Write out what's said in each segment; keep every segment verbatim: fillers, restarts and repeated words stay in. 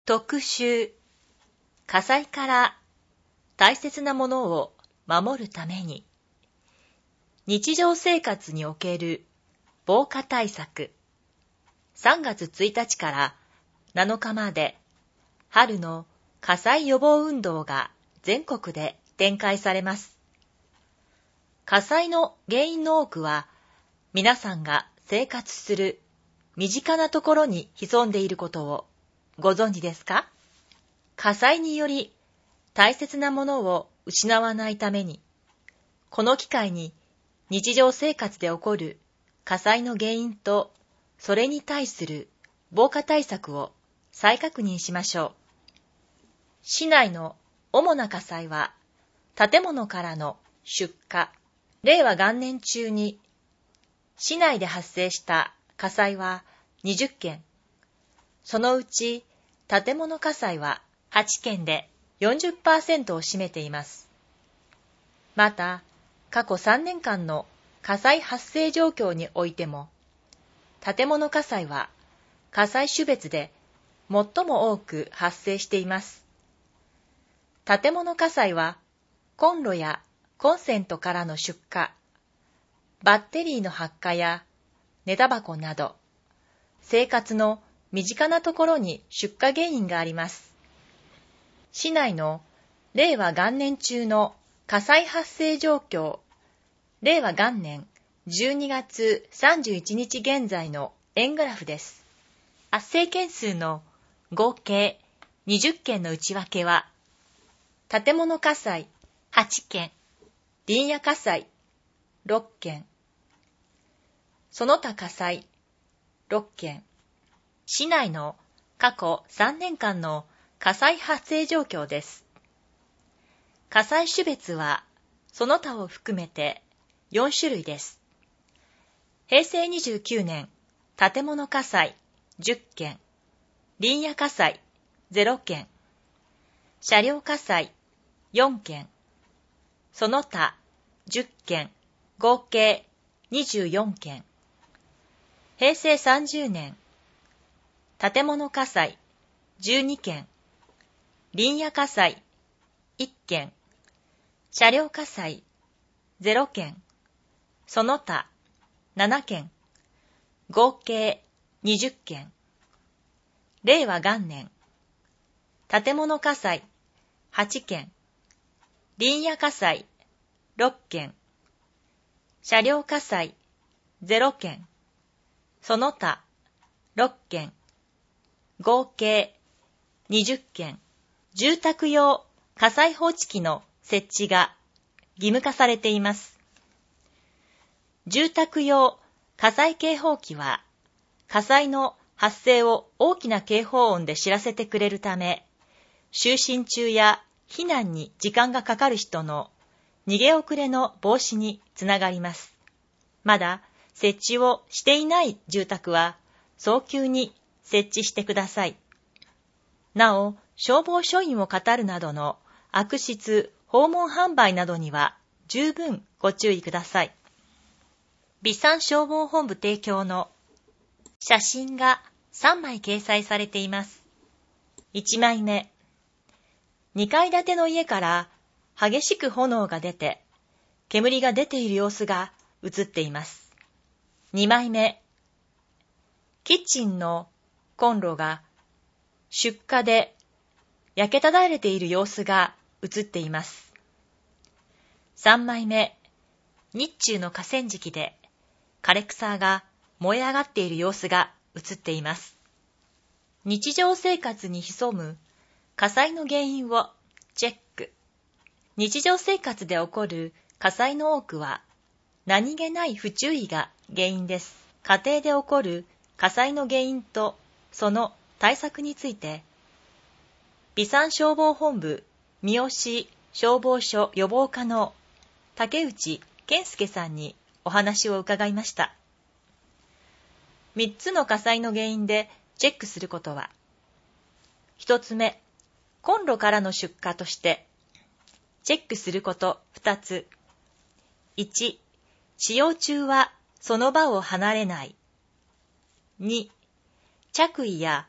特集、火災から大切なものを守るために、日常生活における防火対策。さんがつついたちからなのかまで、春の火災予防運動が全国で展開されます。火災の原因の多くは、皆さんが生活する身近なところに潜んでいることをご存知ですか？火災により大切なものを失わないために、この機会に日常生活で起こる火災の原因とそれに対する防火対策を再確認しましょう。市内の主な火災は、建物からの出火。令和元年中に市内で発生した火災はにじゅっけん。そのうち建物火災ははちけんで よんじゅっパーセント を占めています。また、過去さんねんかんの火災発生状況においても、建物火災は火災種別で最も多く発生しています。建物火災はコンロやコンセントからの出火、バッテリーの発火や寝タバコなど、生活の身近なところに出火原因があります。市内の令和元年中の火災発生状況、令和元年じゅうにがつさんじゅういちにち現在の円グラフです。発生件数の合計にじゅっけんの内訳は、建物火災はちけん、林野火災ろっけん、その他火災ろっけん。市内の過去さんねんかんの火災発生状況です。火災種別はその他を含めてよんしゅるいです。へいせいにじゅうきゅうねん、建物火災じゅっけん、林野火災ゼロけん、車両火災よんけん、その他じゅっけん、合計にじゅうよんけん。へいせいさんじゅうねん、建物火災じゅうにけん、林野火災いっけん、車両火災ゼロけん、その他ななけん、合計にじゅっけん。令和元年、建物火災はちけん、林野火災ろっけん、車両火災ゼロけん、その他ろっけん、合計にじゅっけん。住宅用火災報知器の設置が義務化されています。住宅用火災警報器は、火災の発生を大きな警報音で知らせてくれるため、就寝中や避難に時間がかかる人の逃げ遅れの防止につながります。まだ設置をしていない住宅は、早急に設置してください。なお、消防署員を語るなどの悪質訪問販売などには十分ご注意ください。備産消防本部提供の写真がさんまい掲載されています。いちまいめ、にかい建ての家から激しく炎が出て、煙が出ている様子が写っています。にまいめ、キッチンのコンロが出火で焼けただれている様子が写っています。さんまいめ、日中の河川敷で枯れ草が燃え上がっている様子が写っています。日常生活に潜む火災の原因をチェック。日常生活で起こる火災の多くは何気ない不注意が原因です。家庭で起こる火災の原因とその対策について、備産消防本部三好消防署予防課の竹内健介さんにお話を伺いました。みっつの火災の原因でチェックすることは、ひとつめ、コンロからの出火としてチェックすることふたつ。いち、使用中はその場を離れない。に、着衣や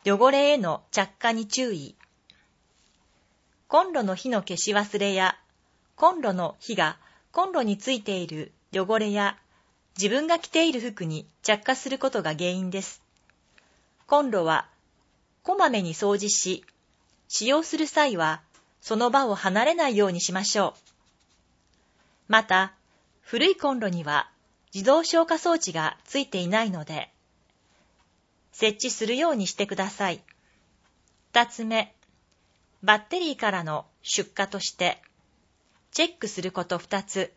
汚れへの着火に注意。コンロの火の消し忘れや、コンロの火がコンロについている汚れや、自分が着ている服に着火することが原因です。コンロはこまめに掃除し、使用する際はその場を離れないようにしましょう。また、古いコンロには自動消火装置がついていないので、設置するようにしてください。二つ目、バッテリーからの出火として、チェックすること二つ。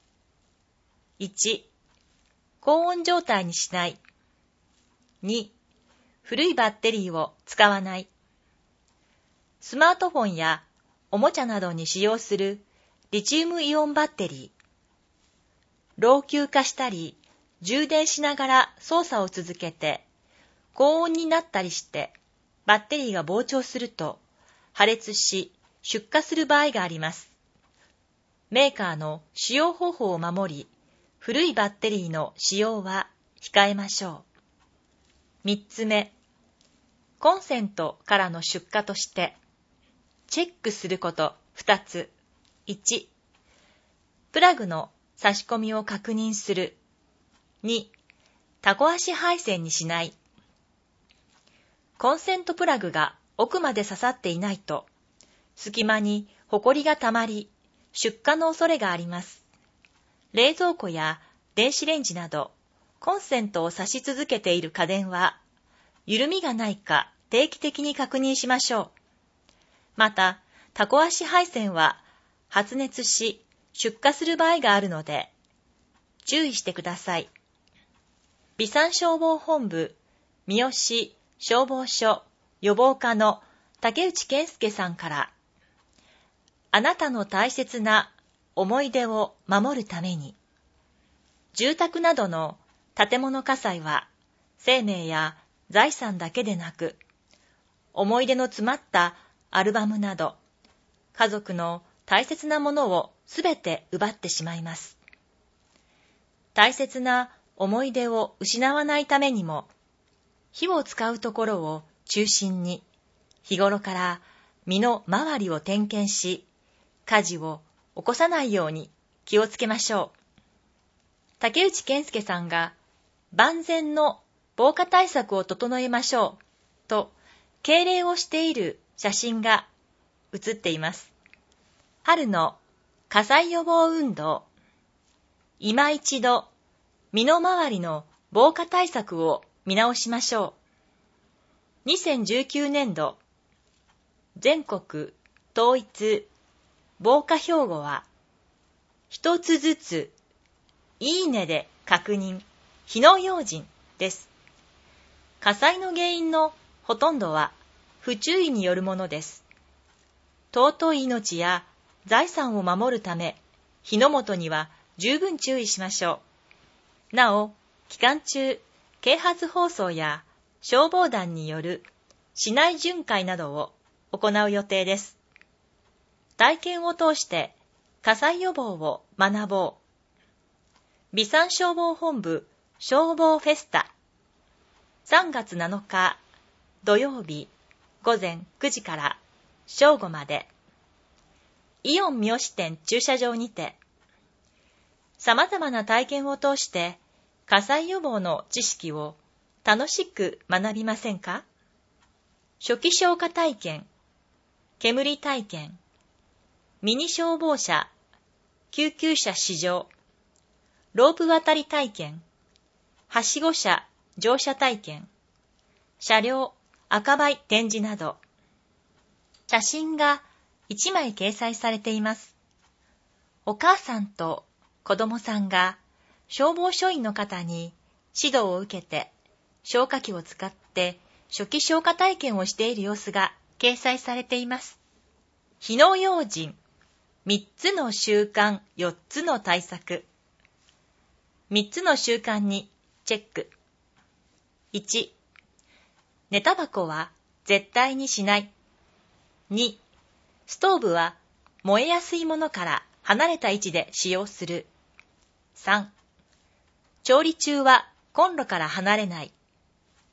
一、高温状態にしない。二、古いバッテリーを使わない。スマートフォンやおもちゃなどに使用するリチウムイオンバッテリー。老朽化したり、充電しながら操作を続けて、高温になったりして、バッテリーが膨張すると、破裂し、出火する場合があります。メーカーの使用方法を守り、古いバッテリーの使用は控えましょう。三つ目、コンセントからの出火として、チェックすること二つ。一、プラグの差し込みを確認する。二、タコ足配線にしない。コンセントプラグが奥まで刺さっていないと、隙間にホコリがたまり、出火の恐れがあります。冷蔵庫や電子レンジなど、コンセントを挿し続けている家電は、緩みがないか定期的に確認しましょう。また、タコ足配線は発熱し出火する場合があるので、注意してください。備産消防本部三好消防署予防課の竹内健介さんから、あなたの大切な思い出を守るために、住宅などの建物火災は生命や財産だけでなく、思い出の詰まったアルバムなど、家族の大切なものをすべて奪ってしまいます。大切な思い出を失わないためにも、火を使うところを中心に、日頃から身の回りを点検し、火事を起こさないように気をつけましょう。竹内健介さんが万全の防火対策を整えましょうと敬礼をしている写真が写っています。春の火災予防運動。今一度身の回りの防火対策を見直しましょう。にせんじゅうきゅうねんど全国統一防火標語は、一つずついいねで確認火の用心です。火災の原因のほとんどは不注意によるものです。尊い命や財産を守るため、火の元には十分注意しましょう。なお、期間中、啓発放送や消防団による市内巡回などを行う予定です。体験を通して火災予防を学ぼう。備産消防本部消防フェスタ。さんがつなのか土曜日ごぜんくじから正午まで。イオン三好店駐車場にて。様々な体験を通して火災予防の知識を楽しく学びませんか？初期消火体験、煙体験、ミニ消防車、救急車試乗、ロープ渡り体験、はしご車乗車体験、車両赤バイ展示など、写真がいちまい掲載されています。お母さんと子供さんが消防署員の方に指導を受けて消火器を使って初期消火体験をしている様子が掲載されています。火の用心、みっつの習慣、よっつの対策。みっつの習慣にチェック。いち、寝タバコは絶対にしない。に、ストーブは燃えやすいものから離れた位置で使用する。さん、調理中はコンロから離れない。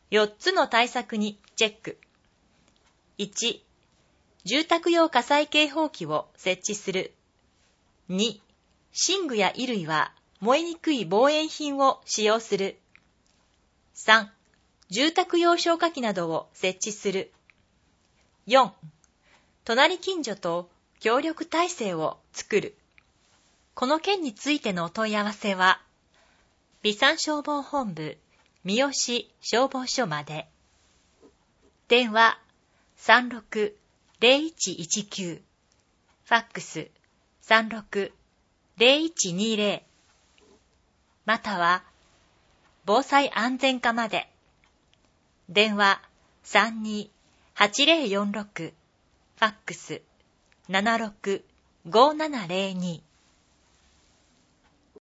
よっつの対策にチェック。いち、住宅用火災警報器を設置する。に、寝具や衣類は燃えにくい防煙品を使用する。さん、住宅用消火器などを設置する。よん、隣近所と協力体制を作る。この件についてのお問い合わせは、備産消防本部三好消防署まで。電話 さんろく ゼロいちいちきゅう、ファックス さんろく ゼロいちにゼロ、または防災安全課まで。電話 さんに はちゼロよんろく、ファックス ななろく ごーななゼロに。